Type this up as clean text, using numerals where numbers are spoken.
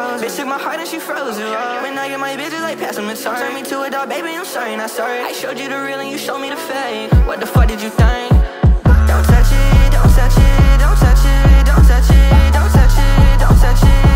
froze. Bitch took my heart and she froze it up. When I get my bitches like pass them the charm. Turn me to a dog, baby, I'm sorry, not sorry. I showed you the real and you showed me the fake. What the fuck did you think? Don't touch it, don't touch it, don't touch it, don't touch it, don't touch it, don't touch it.